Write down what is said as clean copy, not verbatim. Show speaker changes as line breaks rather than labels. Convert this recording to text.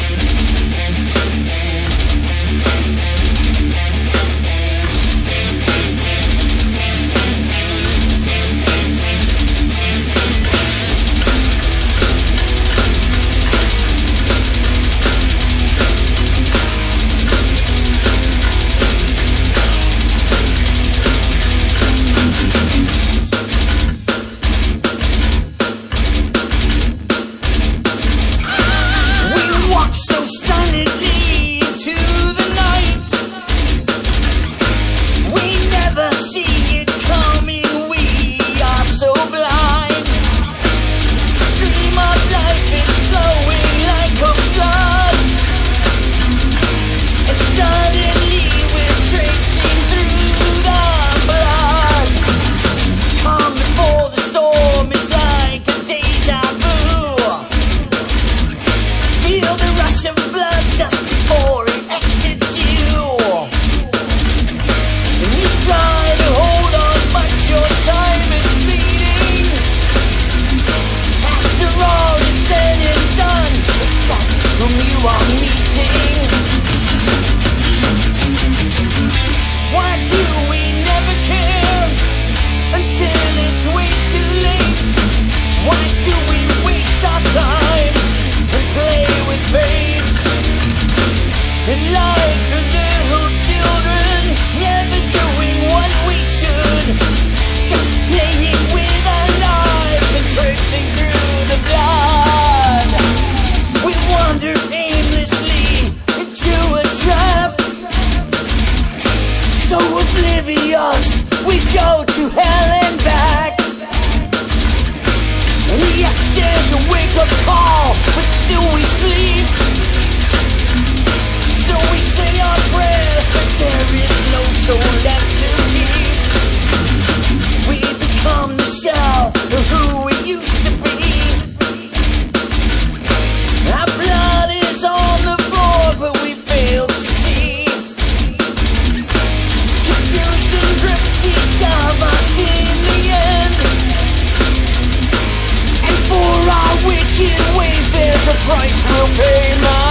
We go to hell and back. Yes, there's a wake-up call, but still we sleep. So we say our prayers, but there is no soul left to keep. We become the shell of who we used to be. Our blood is on the floor, but we fail to see. Confusion grips each of us in the end. And for our wicked ways, there's a price we'll pay now.